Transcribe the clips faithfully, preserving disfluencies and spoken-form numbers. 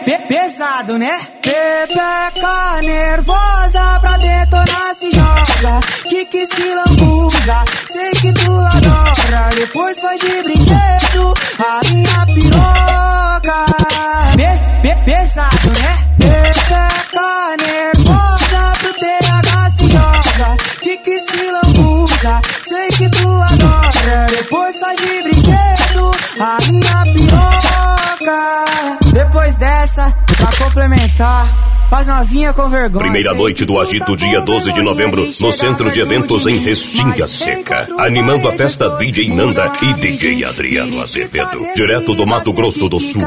pe pesado, né? Pepeca nervosa pra detonar se joga, que que se lambuza, sei que tu adora, depois faz de brinquedo a minha piroca. Pe pe pesado, né? Pepeca nervosa pro T H se joga, que que se lambuza, sei que tu adora, depois faz de brinquedo a minha piroca. Depois dessa, pra complementar, faz novinha com vergonha. Primeira noite do Agito, dia doze de novembro, no Centro de Eventos em Restinga Seca. Animando a festa D J Nanda e D J Adriano Azevedo, direto do Mato Grosso do Sul.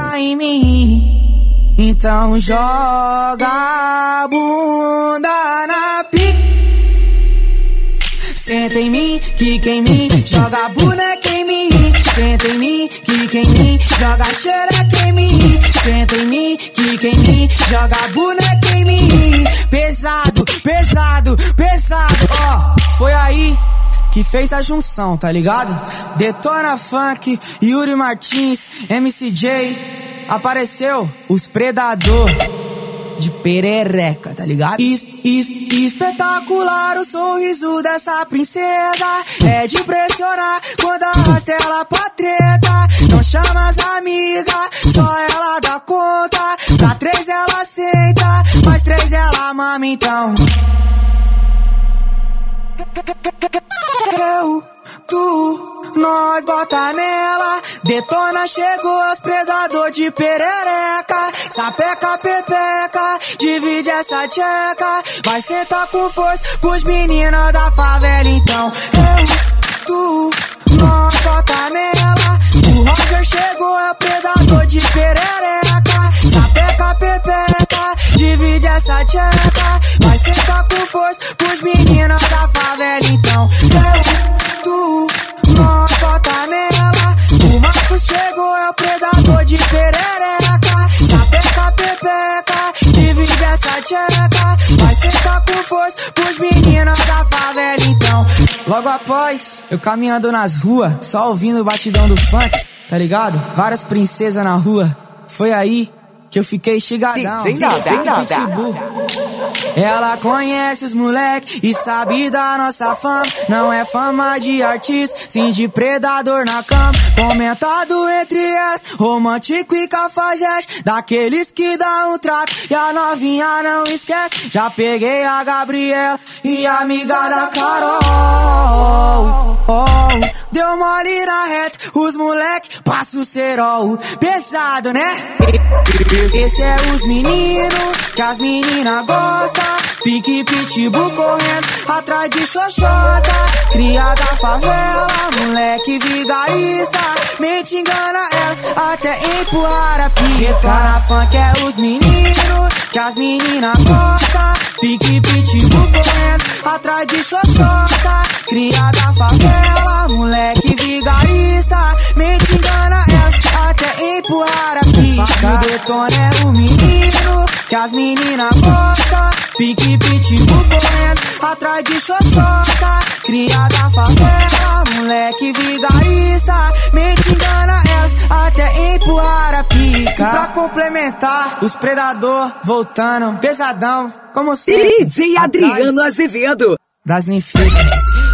Então joga a bunda na pica. Senta em mim, quica em mim, joga a boneca em mim. Senta em mim, quica em mim, joga a xereca em mim. Senta em mim, quica em mim, joga a boneca em mim. Pesado, pesado, pesado, ó, oh, foi aí que fez a junção, tá ligado? Detona Funk, Yuri Martins, M C J, apareceu os Predador de perereca, tá ligado? Es, es, espetacular o sorriso dessa princesa, é de impressionar quando arrasta ela pra treta. Não chama as amigas, só ela dá conta. Pra três ela aceita, mais três ela mama então. Eu, tu, nós bota nela. Detona, chegou os predador de perereca. Sapeca, pepeca, divide essa tcheca. Vai sentar com força pros meninos da favela então. Eu, tu, nós bota nela. O Roger chegou, é o predador de perereca. Sapeca, pepeca, divide essa tcheca. Vai sentar com força pros meninos da favela então. Eu, tu, nós bota nela. O Marcos chegou, é o predador de perereca. Sapeca, pepeca, divide essa tcheca. Vai sentar com força pros meninos da favela então. Logo após, eu caminhando nas ruas, só ouvindo o batidão do funk, tá ligado? Várias princesas na rua. Foi aí que eu fiquei chegadão. Ela conhece os moleque e sabe da nossa fama. Não é fama de artista, sim de predador na cama. Comentado entre as, romântico e cafajeste, daqueles que dá um trato e a novinha não esquece. Já peguei a Gabriela e a amiga da Carol. Oh, deu mole na reta, os moleque passa o cerol. Pesado, né? Esse é os meninos que as meninas gostam. Pique pitbull correndo atrás de xoxota. Cria da favela, moleque vigarista. Mente engana elas até empurrar a pica. Na funk é os meninos que as meninas gostam. Pique pitbull correndo atrás de xoxota. Cria da favela, moleque vigarista. Mente engana elas até empurrar a pica. O Detona é o menino que as meninas gostam. Pique pitbull correndo atrás de xoxota. Cria da favela, moleque vigarista. Mente engana elas até empurrar a pica. E pra complementar, os predador voltando pesadão, como sempre. D J Adriano Azevedo das ninfetas.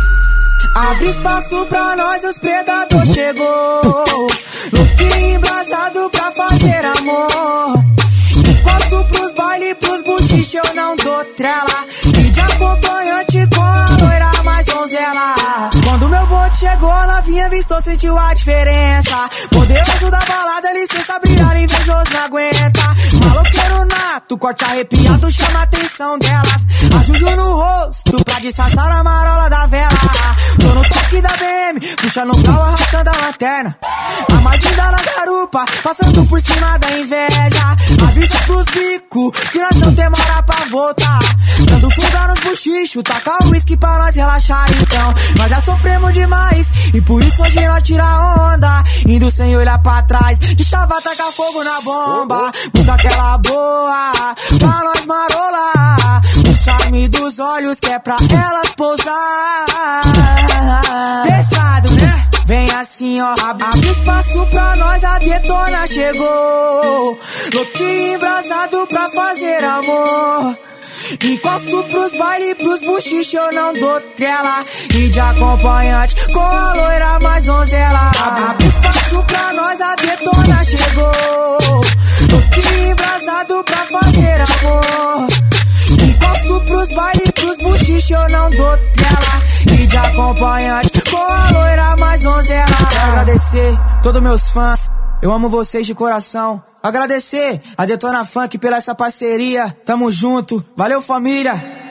Abre espaço pra nós, os predador chegou. Look embrasado pra fazer amor. Encosto pros baile, pros buchiche, eu não dou trela. E de acompanhante com a loira mais donzela. Quando meu bote chegou, a novinha vistou, sentiu a diferença. Poderoso da balada, licença brilhar, invejoso não aguenta. Maloqueiro nato, corte arrepiado, chama a atenção delas. A Juju no rosto, pra disfarçar a marola da vela. Tô no toque da B M, puxando o pau, arrastando a lanterna. A mais linda na garupa, passando por cima da inveja. Avisa pros bicos, que nós não demora pra voltar. Dando fuga nos buchichos, taca o whisky pra nós relaxar então. Nós já sofremos demais, e por isso hoje nós tira onda. Indo sem olhar pra trás, de chava tacar fogo na bomba. Busca aquela boa, pra nós marolar. O charme dos olhos que é pra elas pousar. Pesado, né? Vem assim assim, ó. Abre espaço pra nós, a detona chegou. Louquinho embrasado pra fazer amor. Encosto pros baile, pros buchiche, eu não dou trela. E de acompanhante com a loira mais donzela. Abre espaço pra nós, a detona chegou. Louquinho embrasado pra fazer amor. Encosto pros baile, pros buchiche, eu não dou trela. E de acompanhante com a loira mais donzela. Quero agradecer todos meus fãs, eu amo vocês de coração. Agradecer a Detona Funk pela essa parceria. Tamo junto, valeu família.